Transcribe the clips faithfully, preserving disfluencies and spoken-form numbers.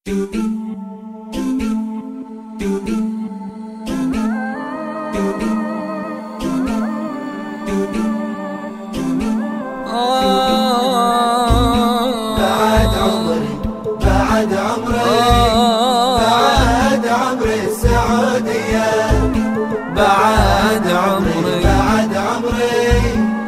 عمري بعد عمري بعد عمري السعودية بعد عمري بعد عمري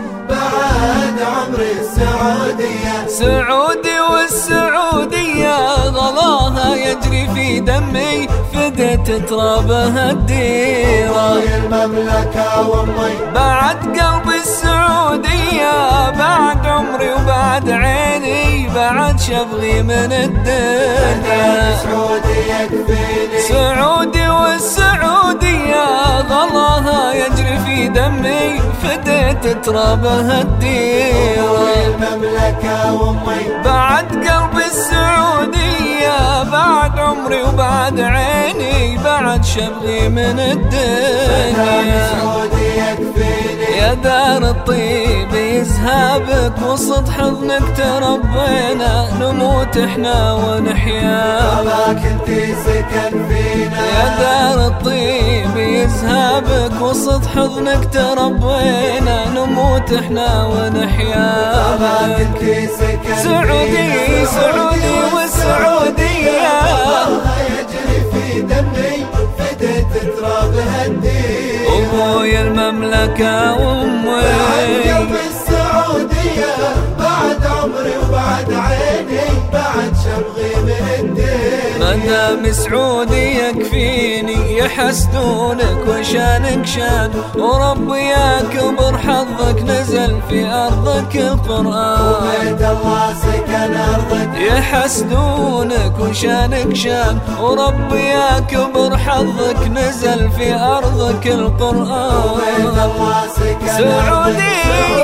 بعد عمري السعودية سعودي والسعودية غلاها يجري في دمي فديت ترابها الديرة المملكة وامي بعد قلبي السعودية بعد عمري وبعد عيني بعد شبغي من الدنيا سعودي يكفيني سعودي والسعودية غلاها يجري في دمي فديت ترابها الديرة المملكة وامي بعد قلبي السعودية بعد عمري وبعد عيني بعد شبغي من الدنيا سعودي يكفيني يا دار الطيب يزهابك وسط حضنك تربينا نموت احنا ونحيا طبعك انتي سكن فينا يا دار الطيب يزهابك وسط حضنك تربينا نموت احنا ونحيا طبعك انتي سكن سعودي سعودي والسعودية يجري في دمي فديت ترابها الدين أبوي المملكة وأمي بعد قلبي السعودية بعد عمري وبعد عيني بعد شبغي من الدين مدام سعودي يكفيني يحسدونك وشانك شان وربي يا كبر حظك نزل في أرضك القرآن وبيت الله سكن أرضك يحسدونك وشانك شان وربي يا كبر حظك نزل في أرضك القرآن وبيت الله سكن سعودي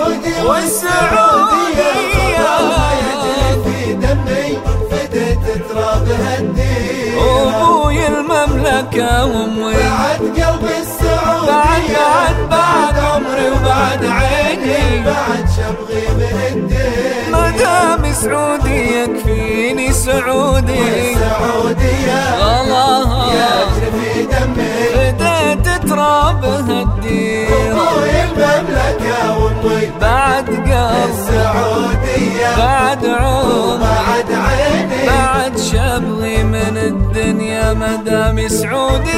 والسعودية يجري في دمي فديت ترابها الدين أبوي المملكة وأمي بعد قلبي السعودية بعد بعد بعد عمري وبعد عيني بعد شبغي من الدين مدام سعودي يكفيني سعودي السعودية غلاها يجري في دمي فديت ترابها الديرة أبوي المملكة وأمي بعد قلبي السعودية بعد عمري بعد عيني بعد شبغي من الدنيا مدام سعودي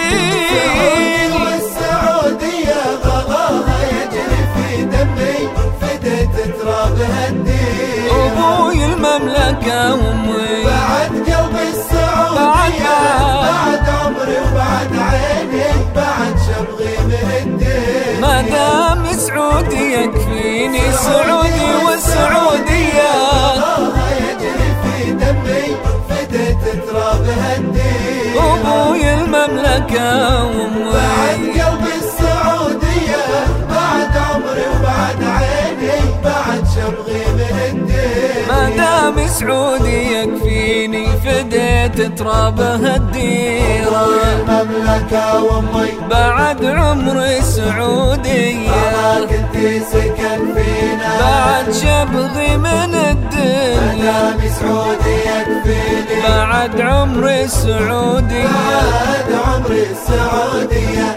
يكفيني والسعودية غلاها يجري في دمي فديت ترابها الدين أبوي المملكة وأمي بعد قلبي السعودية بعد عمري وبعد عيني بعد شبغي من الدين مدام سعودي يكفيني سعودي والسعودية غلاها يجري في دمي فديت ترابها الدين أبوي المملكة وأمي بعد قلبي السعودية بعد عمري وبعد عيني بعد شبغي من الدين مدام سعودي يكفيني فديت ترابها الديرة المملكة وامي بعد عمري سعودية كنتي سكن فينا بعد شبغي من الدنيا مدام سعودي يكفيني بعد عمري سعودية بعد عمري السعودية